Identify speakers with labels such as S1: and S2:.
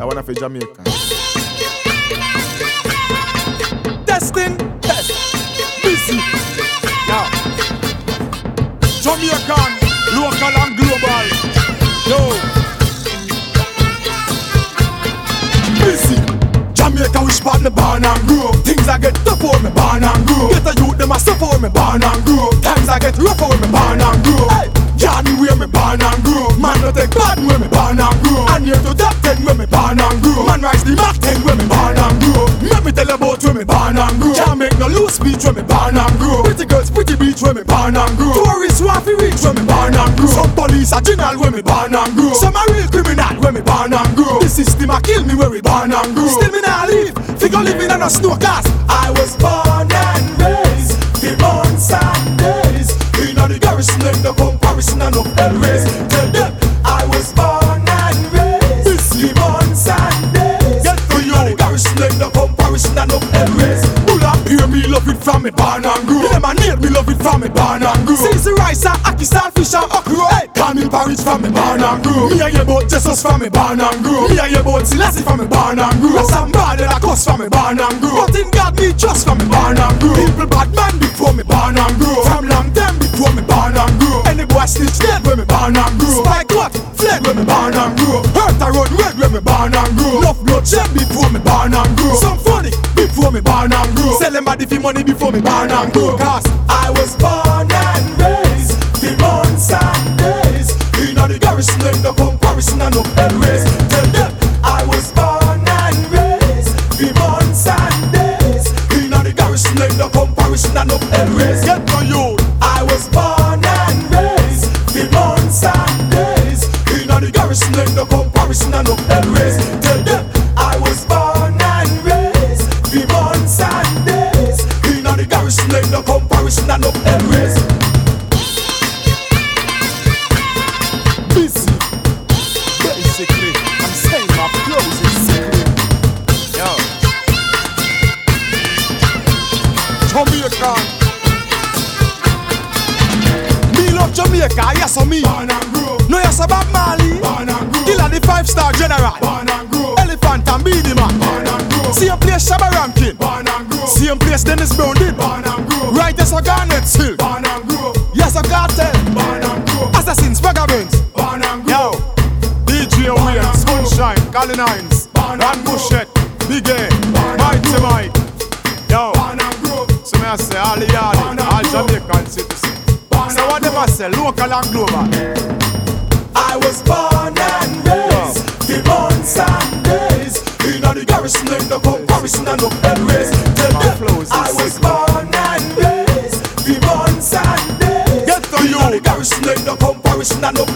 S1: I wanna for Jamaica.
S2: Testing, test, busy.
S1: Now, Jamaican, local and global. Yo,
S2: Busy. Jamaica wish part me born and grow. Things I get tough for me born and grow. Get a youth them a suffer me born and grow. Times I get rough for me born and grow. Hey, Johnny where me born and grow. Man no take bad where me born and grow. And here to top 10 where me born and grow. Man rise the Mach 10 where me born and grow. Let me tell you about where me born and grow. Can't make no loose speech where me born and grow. Pretty girls, pretty beach where me born and grow. Tourists want to reach where me born and grow. Some police are general where me born and grow. Some are real criminal where me born and grow. The system a kill me where we born and grow. Still me not leave, figure living on a snow cast. I was born and raised the months and days. In the garrison and the comparison and of hell race. Tell them I was born and raised the months and days. Get to you, the garrison and the comparison and of hell race. Bull up here, me love it from me born and grow. Them a nail, me love it from me born and grow. Since the rice and ackee, starfish and okra. Hey, call me porridge from me born and grow. Me and your boat Jesus from me born and grow. Me and your boat Selassie from me born and grow. Somebody that cuss from me born and grow. But in God me trust from me born and grow. People bad man before me born and grow. From long time before me born and grow. Any boy snitch dead when me born and grow. Spike what? Fled when me born and grow. Hurt a run red when me born and grow. Enough blood shed before me born and grow. Some funny before me born and grow. Sell them body for money before me born and grow. Cause I was born and raised the months and days. In the garrison and the comparison and of hell race. Tell them I was born and raised the months and days. In the garrison and the comparison and of hell race.
S1: get to you.
S2: I was born and raised the months and days. In the garrison and the comparison and of hell race. Tell them I was born and raised the months and days. In the garrison and the comparison and of hell race.
S1: Busy. Basically, I'm saying my clothes is secret. Yo, Jamaican.
S2: Me love Jamaica, yes or me. Born and grow. No yes about Mali. Born and grow. Killer the 5-star general. Born and grow. Elephant and Beenie Man. Born and grow. Same place Shabba Rankin. Born and grow. Same place Dennis Brown did. Born and grow. Right as a Garnet Hill. Born and grow. Yes a cartel. Born and grow. Assassins, vagabonds. Born and grow.
S1: Yo, DJ Williams, Sunshine, Colin Hines, Ron Bushett, Big A, Mighty Mike. Yo,
S2: Born and grow.
S1: so me I say all the yardie, all Jamaican citizens. So what them I say, local and global.
S2: I was born and raised the months and days. In the garrison and the comparison and of hell race. Tell
S1: My
S2: them
S1: flows is
S2: I was
S1: sick.
S2: born and raised the months and days.
S1: Get to
S2: In
S1: you.
S2: the garrison and the comparison and of